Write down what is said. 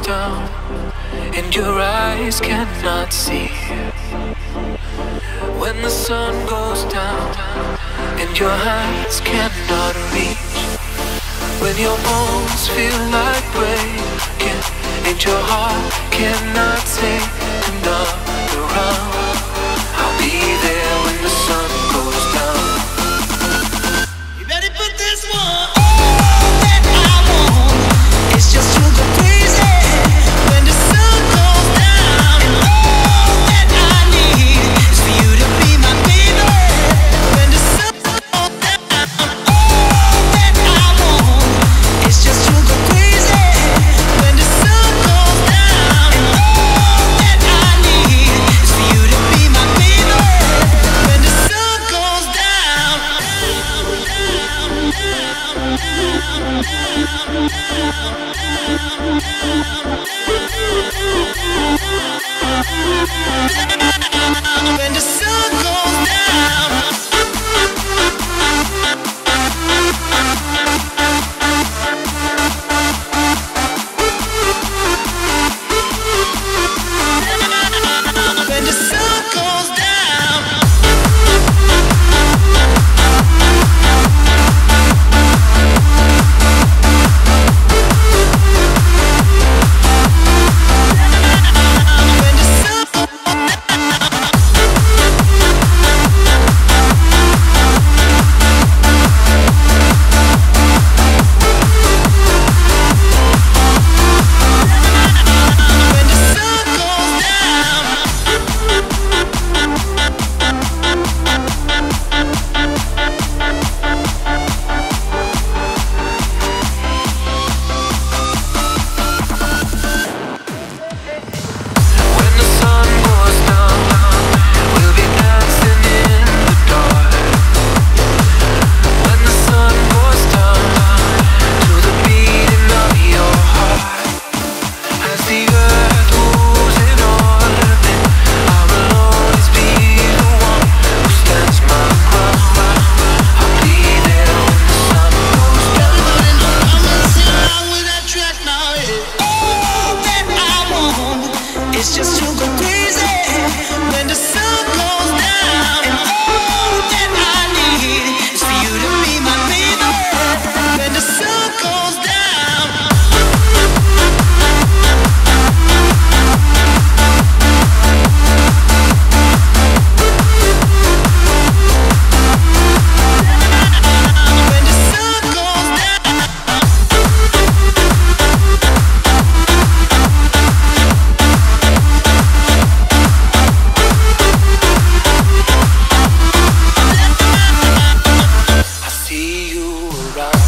down and your eyes cannot see. When the sun goes down and your hands cannot reach. When your bones feel like breaking and your heart cannot take another round, I'll be there when the sun goes down. You better put this one. All that I want is just to go crazy when the sun goes down. And all that I need is for you to be my baby when the sun goes down. All that I want is just to go crazy when the sun goes down. And all that I need is for you to be my baby when the sun goes down. When the sun goes down. When the sun goes down. When the sun when the sun goes down. When the sun goes down, we'll be dancing in the dark. When the sun goes down, to the beating of your heart. As the earth moves in orbit, I will always be the one who stands my ground. I'll be there when the sun goes down. Everybody know I'm gonna sing along with that track now, yeah. All that I want is just to go crazy when the sun goes down. And all that I need is for you to be my baby when the sun goes down. When the sun goes down. I see you around.